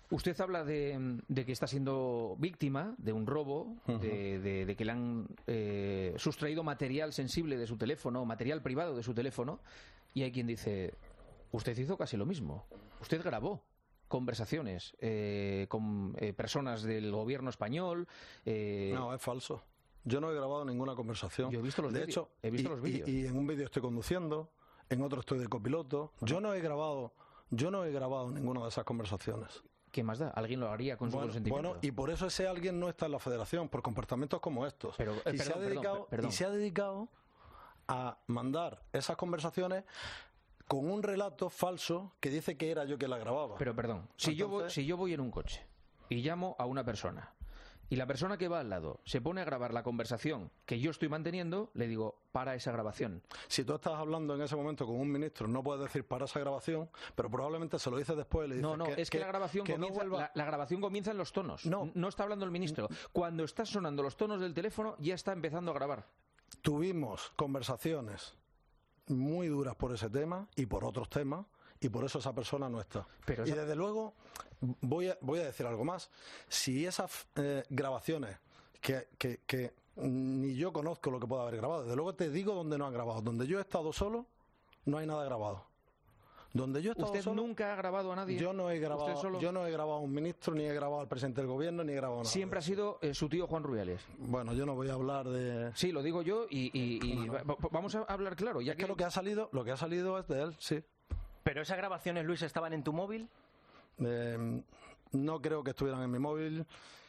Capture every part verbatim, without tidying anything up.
Usted habla de, de que está siendo víctima de un robo, uh-huh. de, de, de que le han eh, sustraído material sensible de su teléfono, material privado de su teléfono, y hay quien dice, usted hizo casi lo mismo. Usted grabó conversaciones eh, con eh, personas del gobierno español. Eh... No, es falso. Yo no he grabado ninguna conversación. Yo he visto los de vídeos. hecho, he visto y, los vídeos. Y, y en un vídeo estoy conduciendo, en otro estoy de copiloto. Bueno. Yo no he grabado, yo no he grabado ninguna de esas conversaciones. ¿Qué más da? ¿Alguien lo haría con bueno, su consentimiento? Bueno, y por eso ese alguien no está en la federación, por comportamientos como estos. Pero, eh, y, perdón, se ha dedicado, perdón, perdón. y se ha dedicado a mandar esas conversaciones con un relato falso que dice que era yo que la grababa. Pero perdón, si, Entonces... yo voy, si yo voy en un coche y llamo a una persona y la persona que va al lado se pone a grabar la conversación que yo estoy manteniendo, le digo, para esa grabación. Si tú estás hablando en ese momento con un ministro, no puedes decir para esa grabación, pero probablemente se lo dices después y le dices No, no, que, es que, que la grabación que comienza, no vuelva... la, la grabación comienza en los tonos. No. No está hablando el ministro. Cuando está sonando los tonos del teléfono, ya está empezando a grabar. Tuvimos conversaciones muy duras por ese tema y por otros temas, y por eso esa persona no está. Pero y esa... desde luego, voy a, voy a decir algo más. Si esas eh, grabaciones que, que, que ni yo conozco lo que pueda haber grabado, desde luego te digo dónde no han grabado. Donde yo he estado solo, no hay nada grabado. Donde yo he estado ¿Usted solo, nunca ha grabado a nadie? Yo no he grabado, solo... yo no he grabado a un ministro, ni he grabado al presidente del gobierno, ni he grabado nada. Siempre ha sido eh, su tío Juan Rubiales. Bueno, yo no voy a hablar de... Sí, lo digo yo y, y, y bueno. va, vamos a hablar claro. Ya es que... que lo que ha salido, lo que ha salido es de él, sí. ¿Pero esas grabaciones, Luis, estaban en tu móvil? Eh, no creo que estuvieran en mi móvil.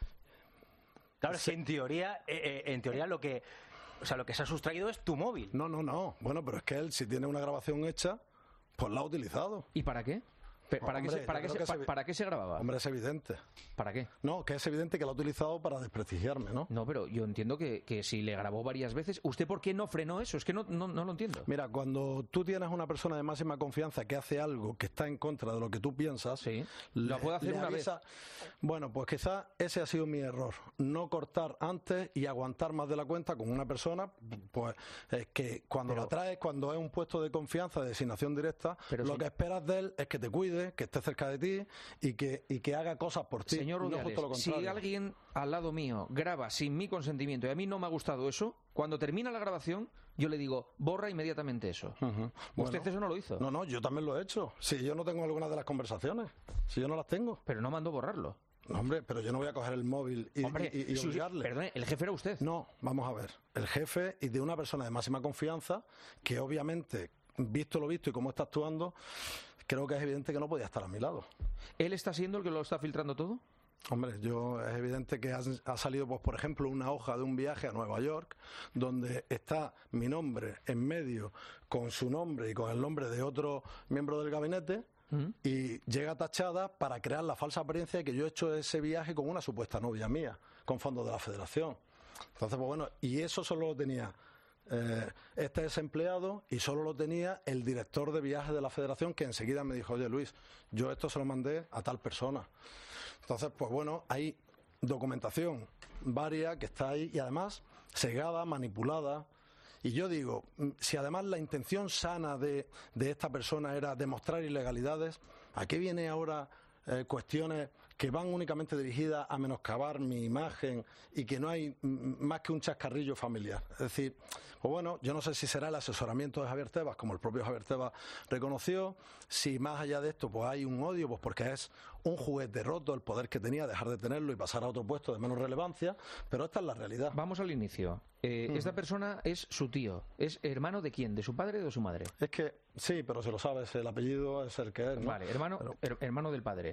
Claro, sí. Si en teoría, eh, eh, en teoría lo que, o sea, lo que se ha sustraído es tu móvil. No, no, no. Bueno, pero es que él, si tiene una grabación hecha, pues la ha utilizado. ¿Y para qué? ¿Para, hombre, qué se, para, qué se, se, ¿Para qué se grababa? Hombre, es evidente. ¿Para qué? No, que es evidente que lo ha utilizado para desprestigiarme, ¿no? No, pero yo entiendo que, que si le grabó varias veces, ¿usted por qué no frenó eso? Es que no, no, no lo entiendo. Mira, cuando tú tienes una persona de máxima confianza que hace algo que está en contra de lo que tú piensas... Sí, lo puede hacer una avisa... vez. Bueno, pues quizás ese ha sido mi error. No cortar antes y aguantar más de la cuenta con una persona, pues es que cuando pero... la traes, cuando es un puesto de confianza, de designación directa, pero lo sí. que esperas de él es que te cuide, que esté cerca de ti y que, y que haga cosas por ti. Señor Rubiales, no si alguien al lado mío graba sin mi consentimiento y a mí no me ha gustado eso, cuando termina la grabación yo le digo, borra inmediatamente eso. Uh-huh. Usted bueno, eso no lo hizo. No, no, yo también lo he hecho. Si yo no tengo algunas de las conversaciones, si yo no las tengo. Pero no mandó borrarlo. No, hombre, pero yo no voy a coger el móvil y, hombre, y, y su, obligarle. Perdone, ¿el jefe era usted? No, vamos a ver. El jefe y de una persona de máxima confianza que obviamente, visto lo visto y cómo está actuando, creo que es evidente que no podía estar a mi lado. ¿Él está siendo el que lo está filtrando todo? Hombre, yo es evidente que ha, ha salido, pues por ejemplo, una hoja de un viaje a Nueva York donde está mi nombre en medio con su nombre y con el nombre de otro miembro del gabinete uh-huh. y llega tachada para crear la falsa apariencia de que yo he hecho ese viaje con una supuesta novia mía, con fondos de la Federación. Entonces, pues bueno, y eso solo lo tenía eh, este desempleado y solo lo tenía el director de viajes de la Federación, que enseguida me dijo, oye Luis, yo esto se lo mandé a tal persona. Entonces, pues bueno, hay documentación varia que está ahí y además segada, manipulada. Y yo digo, si además la intención sana de, de esta persona era demostrar ilegalidades, ¿a qué viene ahora eh, cuestiones que van únicamente dirigidas a menoscabar mi imagen y que no hay más que un chascarrillo familiar? Es decir, pues bueno, yo no sé si será el asesoramiento de Javier Tebas, como el propio Javier Tebas reconoció, si más allá de esto pues hay un odio, pues porque es un juguete roto el poder que tenía, dejar de tenerlo y pasar a otro puesto de menos relevancia, pero esta es la realidad. Vamos al inicio. Eh, uh-huh. Esta persona es su tío. ¿Es hermano de quién? ¿De su padre o de su madre? Es que, sí, pero si lo sabes, el apellido es el que es, ¿no? Vale, hermano, pero... her hermano del padre.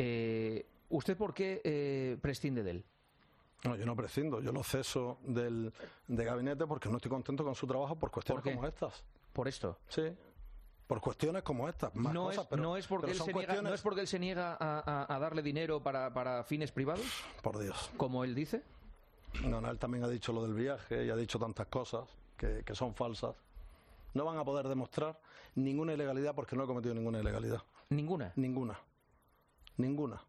Eh, ¿Usted por qué eh, prescinde de él? No, yo no prescindo, yo lo ceso del de gabinete porque no estoy contento con su trabajo por cuestiones ¿Por como estas. ¿Por esto? Sí. Por cuestiones como estas, más no, cosas, es, pero, no, es porque pero él son se cuestiones... niega, ¿No es porque él se niega a, a, a darle dinero para, para fines privados? Por Dios. ¿Como él dice? No, no, él también ha dicho lo del viaje y ha dicho tantas cosas que, que son falsas. No van a poder demostrar ninguna ilegalidad porque no he cometido ninguna ilegalidad. ¿Ninguna? Ninguna. Ninguna.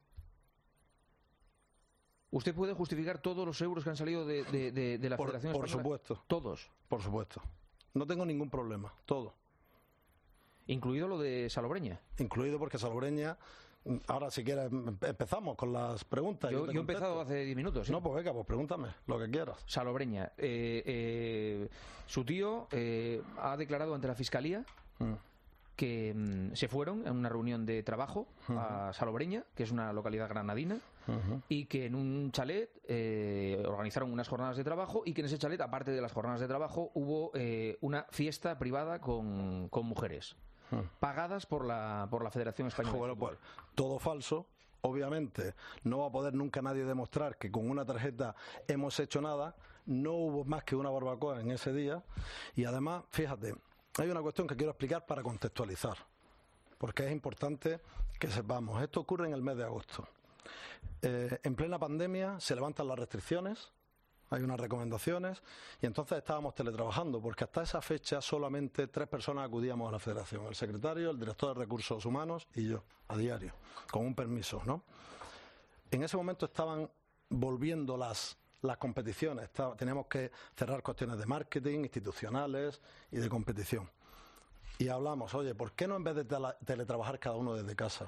¿Usted puede justificar todos los euros que han salido de, de, de, de la por, Federación Española? Por supuesto. ¿Todos? Por supuesto. No tengo ningún problema, todo. ¿Incluido lo de Salobreña? Incluido porque Salobreña ahora si quieres empezamos con las preguntas. Yo, yo, yo he empezado hace diez minutos. ¿Sí? No, pues venga, pues pregúntame lo que quieras. Salobreña. Eh, eh, su tío eh, ha declarado ante la Fiscalía mm. que mm, se fueron en una reunión de trabajo uh-huh. a Salobreña, que es una localidad granadina, uh-huh. y que en un chalet eh, organizaron unas jornadas de trabajo y que en ese chalet, aparte de las jornadas de trabajo, hubo eh, una fiesta privada con, con mujeres. Pagadas por la por la Federación Española. Bueno, pues todo falso. Obviamente no va a poder nunca nadie demostrar que con una tarjeta hemos hecho nada. No hubo más que una barbacoa en ese día. Y además, fíjate, hay una cuestión que quiero explicar para contextualizar, porque es importante que sepamos. Esto ocurre en el mes de agosto. Eh, en plena pandemia se levantan las restricciones. Hay unas recomendaciones y entonces estábamos teletrabajando porque hasta esa fecha solamente tres personas acudíamos a la Federación, el secretario, el director de Recursos Humanos y yo, a diario, con un permiso, ¿no? En ese momento estaban volviendo las, las competiciones, estaba, teníamos que cerrar cuestiones de marketing, institucionales y de competición. Y hablamos, oye, ¿por qué no en vez de tele, teletrabajar cada uno desde casa?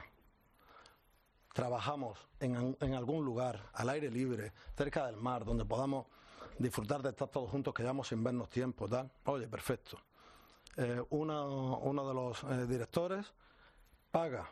Trabajamos en, en algún lugar, al aire libre, cerca del mar, donde podamos disfrutar de estar todos juntos, que llevamos sin vernos tiempo, tal. Oye, perfecto. Eh, uno, uno de los eh, directores paga,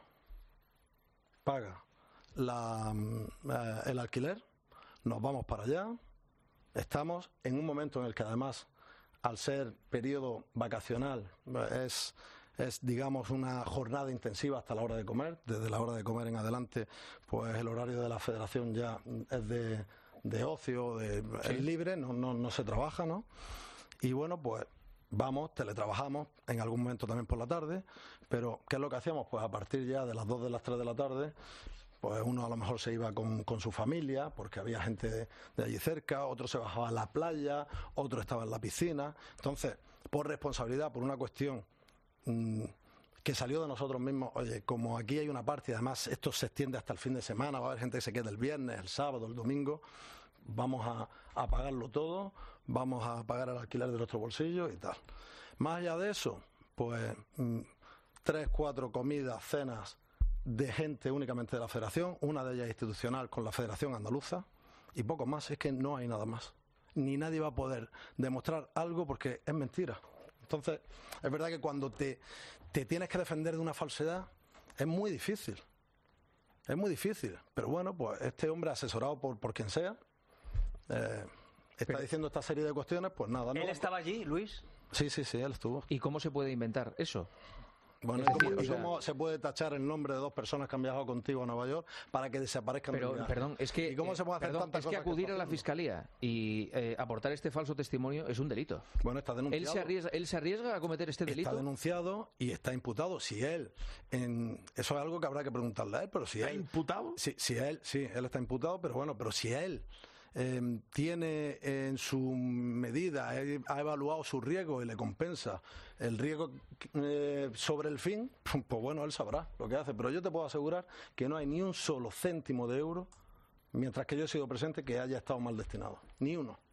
paga la, eh, el alquiler, nos vamos para allá, estamos en un momento en el que además, al ser periodo vacacional, es... es, digamos, una jornada intensiva hasta la hora de comer. Desde la hora de comer en adelante, pues el horario de la Federación ya es de, de ocio, de, sí. es libre, no, no, no se trabaja, ¿no? Y bueno, pues vamos, teletrabajamos, en algún momento también por la tarde, pero ¿qué es lo que hacíamos? Pues a partir ya de las dos de las tres de la tarde, pues uno a lo mejor se iba con, con su familia, porque había gente de, de allí cerca, otro se bajaba a la playa, otro estaba en la piscina. Entonces, por responsabilidad, por una cuestión que salió de nosotros mismos, oye, como aquí hay una parte y además esto se extiende hasta el fin de semana, va a haber gente que se quede el viernes, el sábado, el domingo, vamos a, a pagarlo todo, vamos a pagar el alquiler de nuestro bolsillo y tal. Más allá de eso, pues mmm, tres, cuatro comidas, cenas de gente únicamente de la Federación, una de ellas institucional con la Federación Andaluza y poco más, es que no hay nada más. Ni nadie va a poder demostrar algo porque es mentira. Entonces, es verdad que cuando te, te tienes que defender de una falsedad, es muy difícil. Es muy difícil. Pero bueno, pues este hombre, asesorado por, por quien sea, eh, está Pero, diciendo esta serie de cuestiones, pues nada. ¿no? ¿Él estaba allí, Luis? Sí, sí, sí, él estuvo. ¿Y cómo se puede inventar eso? Bueno, ¿y cómo, ¿y cómo se puede tachar el nombre de dos personas que han viajado contigo a Nueva York para que desaparezcan pero, del viaje? Perdón, es que, ¿Y cómo se puede hacer perdón, tantas es que cosas acudir que a la Fiscalía y eh, aportar este falso testimonio es un delito. Bueno, está denunciado. ¿Él se arriesga, él se arriesga a cometer este delito? Está denunciado y está imputado. Si él, en, eso es algo que habrá que preguntarle a él, pero si ¿Está él... imputado? Si, si él, sí, él está imputado, pero bueno, pero si él... Eh, tiene en su medida, eh, ha evaluado su riesgo y le compensa el riesgo eh, sobre el fin, pues bueno, él sabrá lo que hace. Pero yo te puedo asegurar que no hay ni un solo céntimo de euro, mientras que yo he sido presente, que haya estado mal destinado. Ni uno.